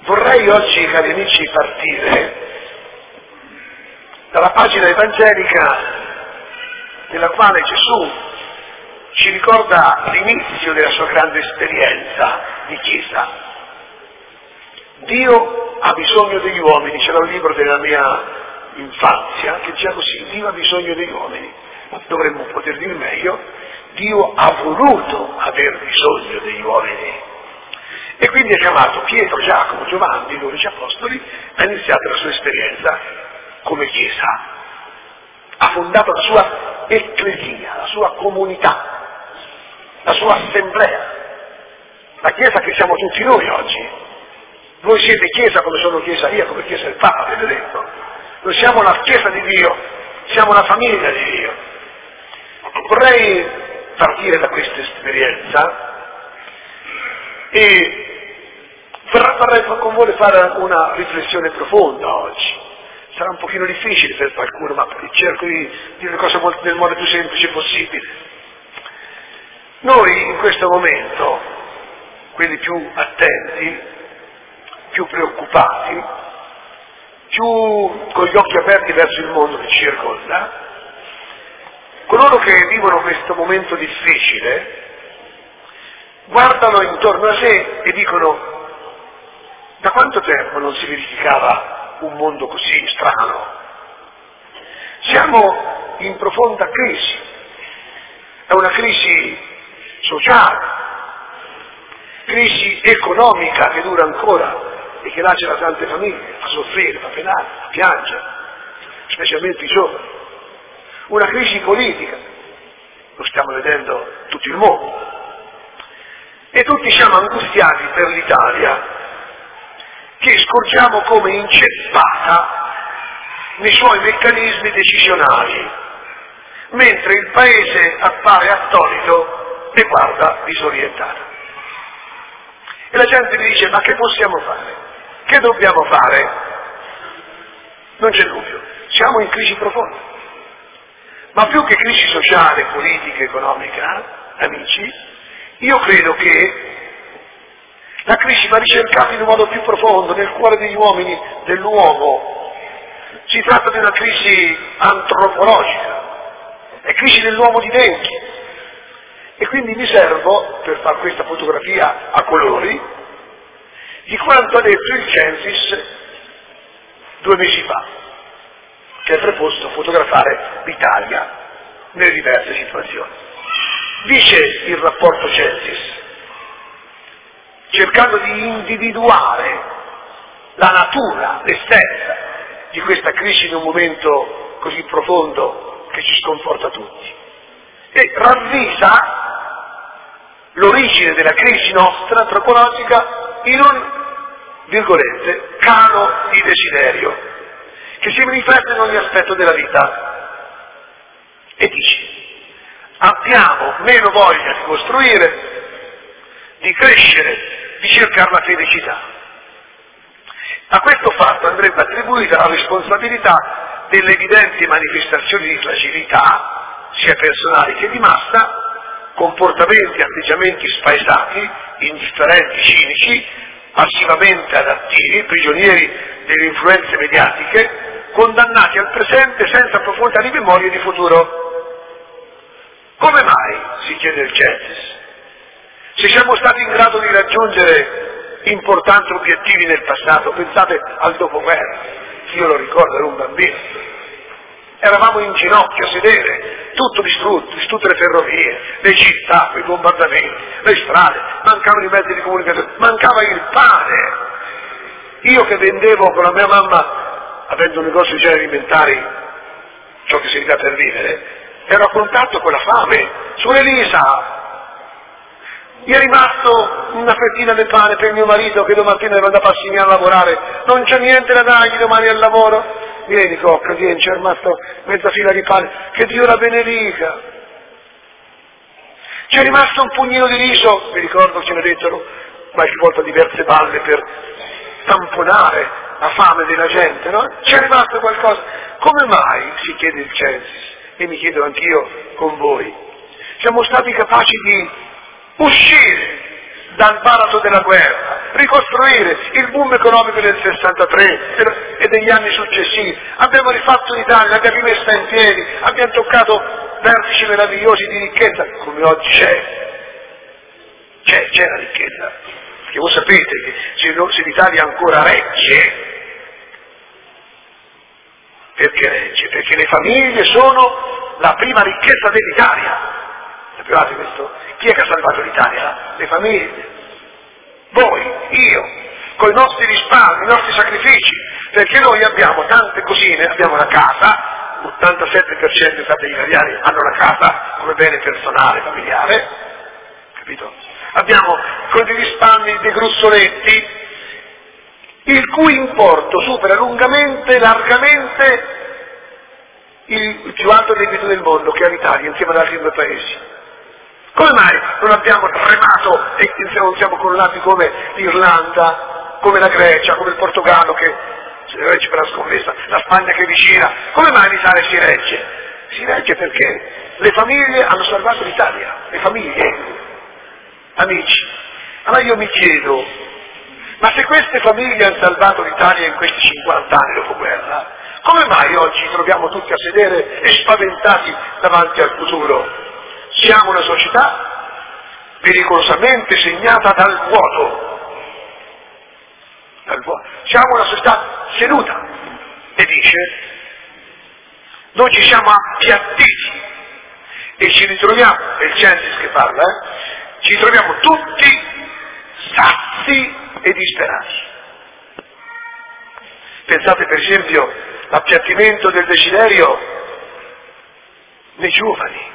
Vorrei oggi, cari amici, partire dalla pagina evangelica nella quale Gesù ci ricorda l'inizio della sua grande esperienza di Chiesa. Dio ha bisogno degli uomini, c'era un libro della mia infanzia che diceva così: Dio ha bisogno degli uomini. Dovremmo poter dire meglio: Dio ha voluto aver bisogno degli uomini. E quindi ha chiamato Pietro, Giacomo, Giovanni, i 12 apostoli, ha iniziato la sua esperienza come Chiesa. Ha fondato la sua ecclesia, la sua comunità, la sua assemblea, la Chiesa che siamo tutti noi oggi. Voi siete Chiesa come sono Chiesa io, come Chiesa del Papa, avete detto. Noi siamo la Chiesa di Dio, siamo la famiglia di Dio. Vorrei partire da questa esperienza e vorrei con voi fare una riflessione profonda oggi. Sarà un pochino difficile per qualcuno, ma cerco di dire le cose nel modo più semplice possibile. Noi in questo momento, quelli più attenti, più preoccupati, più con gli occhi aperti verso il mondo che ci circonda, coloro che vivono questo momento difficile guardano intorno a sé e dicono: da quanto tempo non si verificava un mondo così strano? Siamo in profonda crisi, è una crisi sociale, crisi economica che dura ancora e che lacera tante famiglie, fa soffrire, fa penare, fa piangere, specialmente i giovani. Una crisi politica, lo stiamo vedendo tutto il mondo, e tutti siamo angustiati per l'Italia, che scorgiamo come inceppata nei suoi meccanismi decisionali, mentre il Paese appare attonito e guarda disorientato. E la gente mi dice: ma che possiamo fare? Che dobbiamo fare? Non c'è dubbio, siamo in crisi profonda. Ma più che crisi sociale, politica, economica, amici, io credo che la crisi va ricercata in un modo più profondo, nel cuore degli uomini, dell'uomo. Si tratta di una crisi antropologica, è crisi dell'uomo di dentro. E quindi mi servo, per fare questa fotografia a colori, di quanto ha detto il Censis 2 mesi fa, che è preposto a fotografare l'Italia nelle diverse situazioni. Dice il rapporto Censis, cercando di individuare la natura, l'essenza di questa crisi in un momento così profondo che ci sconforta tutti, e ravvisa l'origine della crisi nostra antropologica in un, virgolette, calo di desiderio che si riflette in ogni aspetto della vita. E dice: abbiamo meno voglia di costruire, di crescere, di cercare la felicità. A questo fatto andrebbe attribuita la responsabilità delle evidenti manifestazioni di fragilità, sia personali che di massa, comportamenti e atteggiamenti spaesati, indifferenti, cinici, passivamente adattivi, prigionieri delle influenze mediatiche, condannati al presente senza profondità di memoria e di futuro. Come mai, si chiede il Censis, se siamo stati in grado di raggiungere importanti obiettivi nel passato? Pensate al dopoguerra, io lo ricordo, ero un bambino, eravamo in ginocchio a sedere, tutto distrutto, distrutte le ferrovie, le città, i bombardamenti, le strade, mancavano i mezzi di comunicazione, mancava il pane. Io che vendevo con la mia mamma, avendo un negozio di generi alimentari, ciò che si dà per vivere, ero a contatto con la fame. Su Elisa mi è rimasto una fettina di pane per mio marito che domattina deve andare a Passignano a lavorare, non c'è niente da dargli domani al lavoro. Vieni cocca, vieni, c'è rimasto mezza fila di pane, che Dio la benedica. C'è rimasto un pugnino di riso, mi ricordo ce ne dettero qualche volta diverse balle per tamponare la fame della gente, no? C'è rimasto qualcosa. Come mai, si chiede il Censis, e mi chiedo anch'io con voi, siamo stati capaci di uscire dal baratro della guerra, ricostruire il boom economico del 63 e degli anni successivi. Abbiamo rifatto l'Italia, l'abbiamo rimessa in piedi, abbiamo toccato vertici meravigliosi di ricchezza, come oggi c'è la ricchezza. Perché voi sapete che se l'Italia ancora regge, perché regge? Perché le famiglie sono la prima ricchezza dell'Italia. Sapevate questo? Chi è che ha salvato l'Italia? Le famiglie. Voi, io, con i nostri risparmi, i nostri sacrifici, perché noi abbiamo tante cosine, abbiamo la casa, l'87% degli italiani hanno la casa come bene personale, familiare, capito? Abbiamo con dei risparmi, dei gruzzoletti, il cui importo supera largamente il più alto debito del mondo, che è l'Italia, insieme ad altri due paesi. Come mai non abbiamo remato e non siamo crollati come l'Irlanda, come la Grecia, come il Portogallo che si regge per la scommessa, la Spagna che è vicina? Come mai l'Italia si regge? Si regge perché le famiglie hanno salvato l'Italia, le famiglie. Amici, allora io mi chiedo, ma se queste famiglie hanno salvato l'Italia in questi 50 anni dopoguerra, come mai oggi ci troviamo tutti a sedere e spaventati davanti al futuro? Siamo una società pericolosamente segnata dal vuoto. Siamo una società seduta, e dice, noi ci siamo appiattiti e ci ritroviamo, è il Censis che parla, ci troviamo tutti sazi e disperati. Pensate per esempio all'appiattimento del desiderio nei giovani.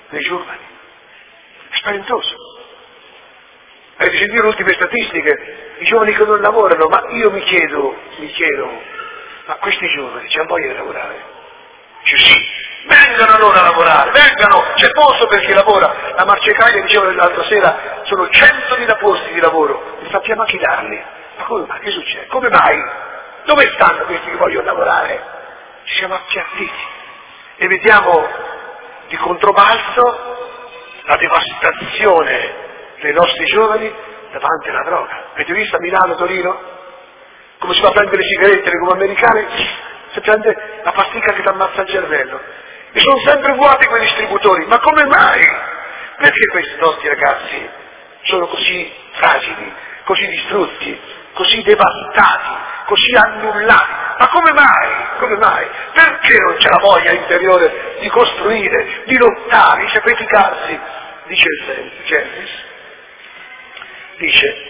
È spaventoso. Avete sentito le ultime statistiche? I giovani che non lavorano, ma io mi chiedo, ma questi giovani c'hanno voglia di lavorare? Dice sì, vengano allora a lavorare, vengano, c'è posto per chi lavora. La Marcegaglia diceva l'altra sera, sono 100.000 posti di lavoro, non sappiamo a chi darli. Ma come mai? Che succede? Come mai? Dove stanno questi che vogliono lavorare? Ci siamo appiattiti e vediamo di controbalzo la devastazione dei nostri giovani davanti alla droga. Avete visto a Milano, Torino? Come si va a prendere le sigarette, le gomme americane? Si prende la pasticca che ti ammazza il cervello. E sono sempre vuoti quei distributori. Ma come mai? Perché questi nostri ragazzi sono così fragili, così distrutti, così devastati, così annullati? Ma come mai? Come mai? Perché non c'è la voglia interiore di costruire, di lottare, di sacrificarsi? Dice il Censis, dice,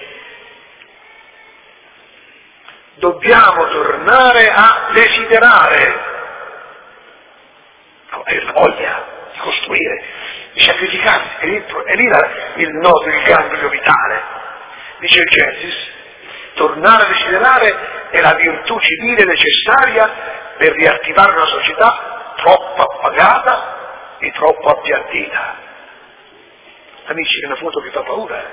dobbiamo tornare a desiderare, avere la voglia di costruire, di sacrificarsi, è lì il nodo, il ganglio vitale. Dice il Censis, tornare a desiderare è la virtù civile necessaria per riattivare una società troppo appagata e troppo appiattita. Amici, è una foto che fa paura.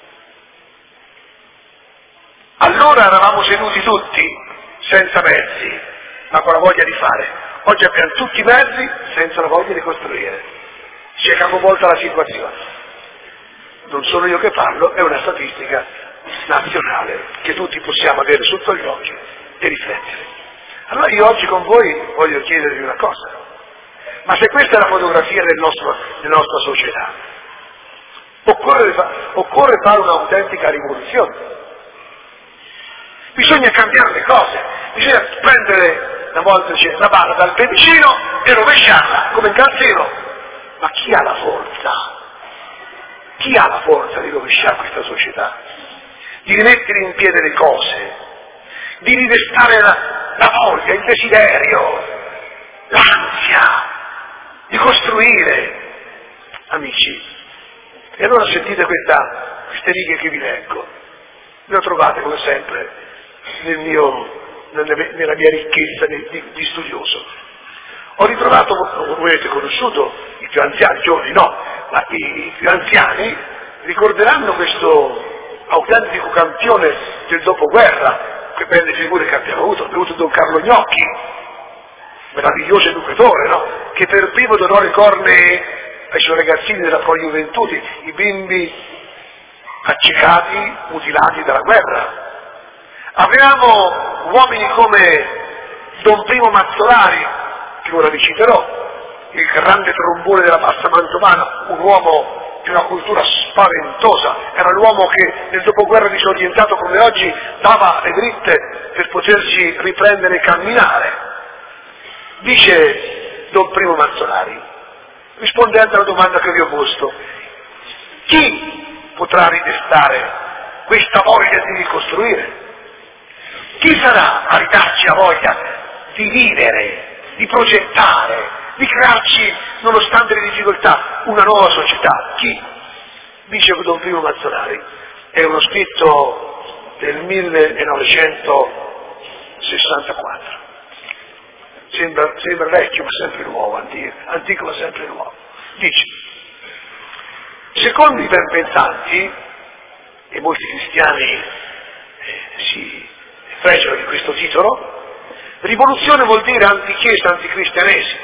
Allora eravamo seduti tutti senza mezzi, ma con la voglia di fare. Oggi abbiamo tutti i mezzi senza la voglia di costruire. Si è capovolta la situazione. Non sono io che parlo, è una statistica nazionale che tutti possiamo avere sotto gli occhi e riflettere. Allora io oggi con voi voglio chiedervi una cosa, ma se questa è la fotografia della nostra società, occorre fare un'autentica rivoluzione, bisogna cambiare le cose, bisogna prendere, una volta dice, la barra dal pedicino e rovesciarla come in calzino. Ma chi ha la forza? Chi ha la forza di rovesciare questa società? Di rimettere in piedi le cose, di ridestare la voglia, il desiderio, l'ansia, di costruire. Amici, e allora sentite queste righe che vi leggo, le ho trovate come sempre nella mia ricchezza di studioso. Ho ritrovato, voi avete conosciuto i più anziani, giovani no, ma i più anziani ricorderanno questo autentico campione del dopoguerra, che belle figure che abbiamo avuto Don Carlo Gnocchi, meraviglioso educatore, no? Che per primo donò le cornee ai suoi ragazzini della Pro Juventude, i bimbi accecati, mutilati dalla guerra. Avevamo uomini come Don Primo Mazzolari, che ora vi citerò, il grande trombone della bassa mantovana, un uomo di una cultura spaventosa, era l'uomo che nel dopoguerra disorientato come oggi dava le dritte per potersi riprendere e camminare. Dice Don Primo Mazzolari, rispondendo alla domanda che vi ho posto, chi potrà ridestare questa voglia di ricostruire? Chi sarà a ridarci la voglia di vivere, di progettare, di crearci, nonostante le difficoltà, una nuova società? Chi? Dice Don Primo Mazzolari, è uno scritto del 1964. Sembra vecchio ma sempre nuovo, antico ma sempre nuovo. Dice, secondo i benpensanti, e molti cristiani si frecciano di questo titolo, rivoluzione vuol dire antichiesa, anticristianesimo.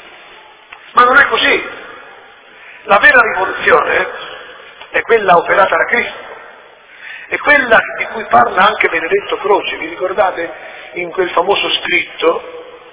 Ma non è così. La vera rivoluzione è quella operata da Cristo, è quella di cui parla anche Benedetto Croce, vi ricordate in quel famoso scritto,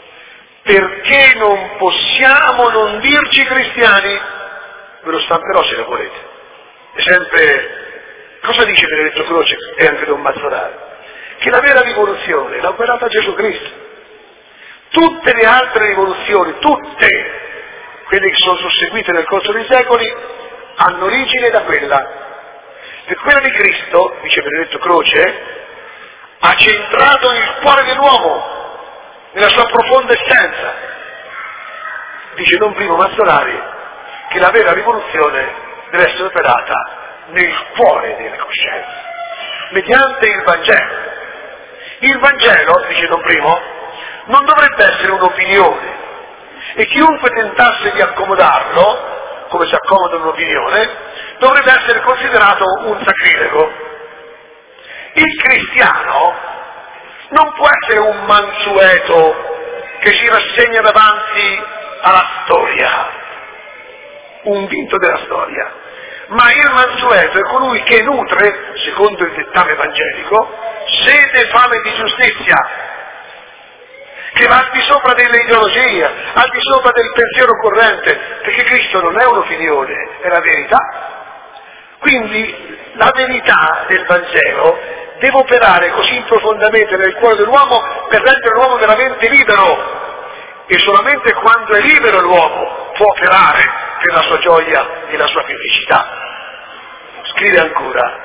perché non possiamo non dirci cristiani? Ve lo stamperò se lo volete. È sempre, cosa dice Benedetto Croce e anche Don Mazzolari? Che la vera rivoluzione l'ha operata Gesù Cristo. Tutte le altre rivoluzioni, tutte quelle che sono susseguite nel corso dei secoli, hanno origine da quella. Per quella di Cristo, dice Benedetto Croce, ha centrato il cuore dell'uomo, nella sua profonda essenza. Dice Don Primo Mazzolari che la vera rivoluzione deve essere operata nel cuore delle coscienze, mediante il Vangelo. Il Vangelo, dice Don Primo, non dovrebbe essere un'opinione, e chiunque tentasse di accomodarlo, come si accomoda un'opinione, dovrebbe essere considerato un sacrilego. Il cristiano non può essere un mansueto che si rassegna davanti alla storia, un vinto della storia, ma il mansueto è colui che nutre, secondo il dettame evangelico, sete e fame di giustizia, che va al di sopra delle ideologie, al di sopra del pensiero corrente, perché Cristo non è un'opinione, è la verità. Quindi la verità del Vangelo deve operare così profondamente nel cuore dell'uomo per rendere l'uomo veramente libero, e solamente quando è libero l'uomo può operare per la sua gioia e la sua felicità. Scrive ancora,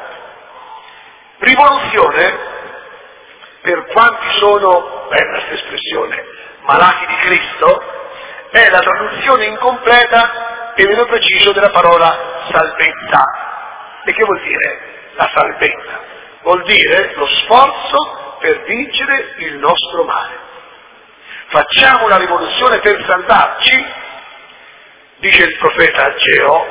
rivoluzione, per quanti sono, bella questa espressione, malati di Cristo, è la traduzione incompleta e meno preciso della parola salvezza. E che vuol dire la salvezza? Vuol dire lo sforzo per vincere il nostro male. Facciamo la rivoluzione per salvarci, dice il profeta Ageo,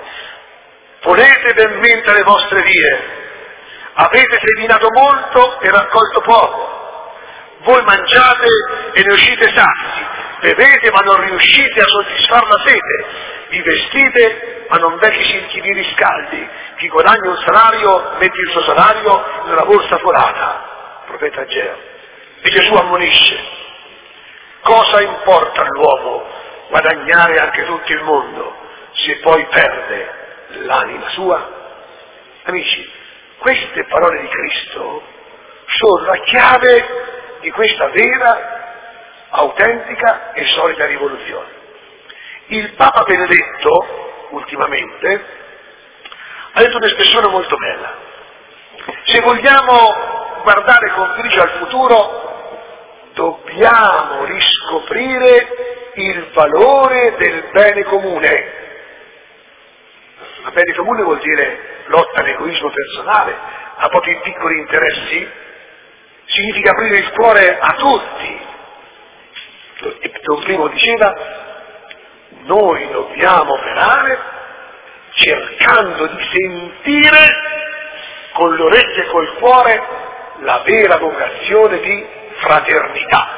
ponete ben mente le vostre vie, avete seminato molto e raccolto poco, voi mangiate e ne uscite sazi, bevete ma non riuscite a soddisfar la sete, vi vestite ma non v'è chi vi riscaldi, chi guadagna un salario mette il suo salario in una borsa forata, profeta Ageo. E Gesù ammonisce, cosa importa all'uomo guadagnare anche tutto il mondo se poi perde l'anima sua? Amici, queste parole di Cristo sono la chiave di questa vera, autentica e solida rivoluzione. Il Papa Benedetto, ultimamente, ha detto un'espressione molto bella. Se vogliamo guardare con fiducia al futuro, dobbiamo riscoprire il valore del bene comune. Ma bene comune vuol dire lotta all'egoismo personale, a propri piccoli interessi, significa aprire il cuore a tutti. E Don Primo diceva, noi dobbiamo operare cercando di sentire con le orecchie e col cuore la vera vocazione di fraternità.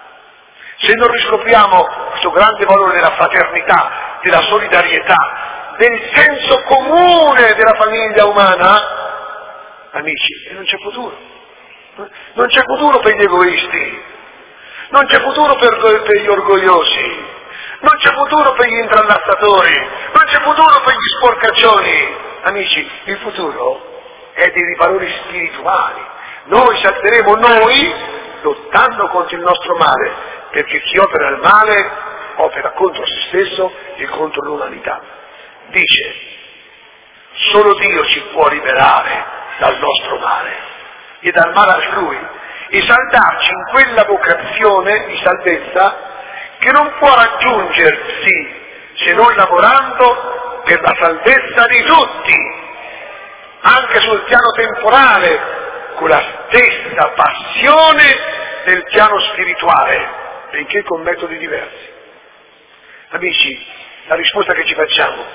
Se non riscopriamo questo grande valore della fraternità, della solidarietà, del senso comune della famiglia umana, amici, non c'è futuro. Non c'è futuro per gli egoisti, non c'è futuro per gli orgogliosi, non c'è futuro per gli intrallassatori, non c'è futuro per gli sporcaccioni. Amici, il futuro è dei valori spirituali. Noi salteremo lottando contro il nostro male, perché chi opera il male opera contro se stesso e contro l'umanità. Dice, solo Dio ci può liberare dal nostro male e dal male altrui e saldarci in quella vocazione di salvezza che non può raggiungersi se non lavorando per la salvezza di tutti, anche sul piano temporale, con la stessa passione del piano spirituale, benché con metodi diversi. Amici, la risposta che ci facciamo,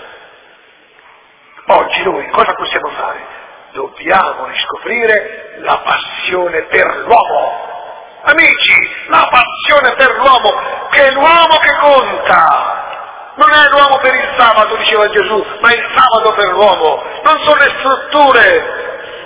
oggi noi cosa possiamo fare? Dobbiamo riscoprire la passione per l'uomo. Amici, la passione per l'uomo, che è l'uomo che conta. Non è l'uomo per il sabato, diceva Gesù, ma il sabato per l'uomo. Non sono le strutture.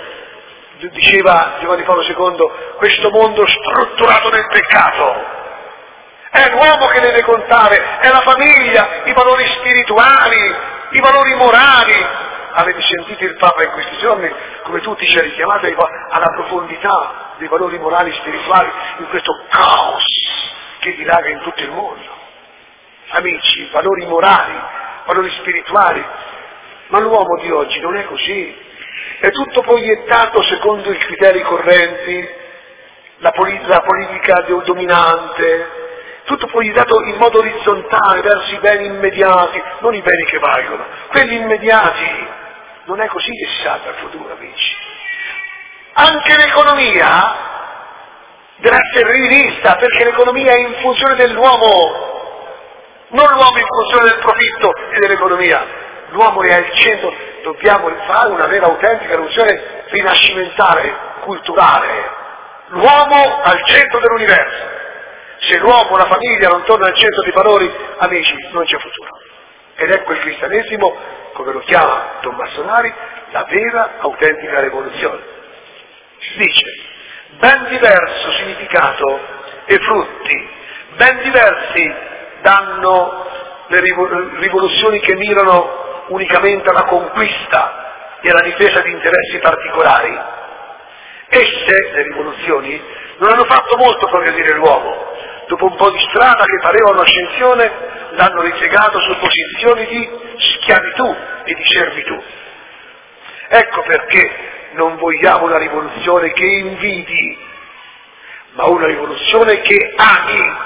Diceva Giovanni Paolo II, questo mondo strutturato nel peccato. È l'uomo che deve contare, è la famiglia, i valori spirituali, i valori morali. Avete sentito il Papa in questi giorni, come tutti ci ha richiamato alla profondità dei valori morali e spirituali in questo caos che dilaga in tutto il mondo. Amici, valori morali, valori spirituali, ma l'uomo di oggi non è così. È tutto proiettato secondo i criteri correnti, la politica dominante, tutto proiettato in modo orizzontale verso i beni immediati, non i beni che valgono, quelli immediati. Non è così che si salva il futuro, amici. Anche l'economia deve essere rivista, perché l'economia è in funzione dell'uomo, non l'uomo in funzione del profitto e dell'economia. L'uomo è al centro, dobbiamo fare una vera autentica rivoluzione rinascimentale, culturale. L'uomo al centro dell'universo. Se l'uomo, la famiglia non torna al centro dei valori, amici, non c'è futuro. Ed ecco il cristianesimo, come lo chiama Tommasonari, la vera autentica rivoluzione. Dice, ben diverso significato e frutti, ben diversi danno le rivoluzioni che mirano unicamente alla conquista e alla difesa di interessi particolari. Esse, le rivoluzioni, non hanno fatto molto progredire l'uomo. Dopo un po' di strada che pareva un'ascensione, l'hanno ripiegato su posizioni di schiavitù e di servitù. Ecco perché non vogliamo una rivoluzione che invidi, ma una rivoluzione che ami.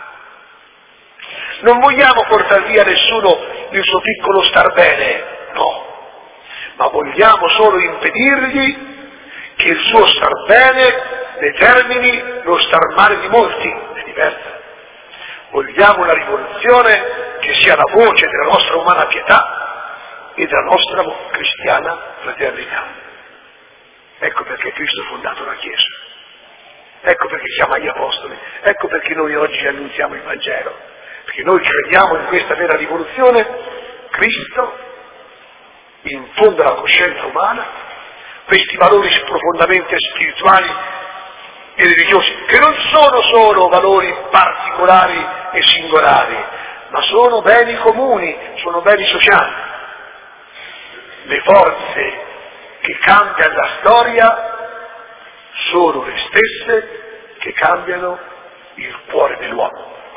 Non vogliamo portare via nessuno il suo piccolo star bene, no, ma vogliamo solo impedirgli che il suo star bene determini lo star male di molti, è diversa. Vogliamo una rivoluzione che sia la voce della nostra umana pietà e della nostra cristiana fraternità. Ecco perché Cristo ha fondato la Chiesa, ecco perché chiama gli Apostoli, ecco perché noi oggi annunziamo il Vangelo, perché noi crediamo in questa vera rivoluzione. Cristo infonde alla coscienza umana questi valori profondamente spirituali e religiosi, che non sono solo valori particolari e singolari, ma sono beni comuni, sono beni sociali. Le forze che cambiano la storia sono le stesse che cambiano il cuore dell'uomo.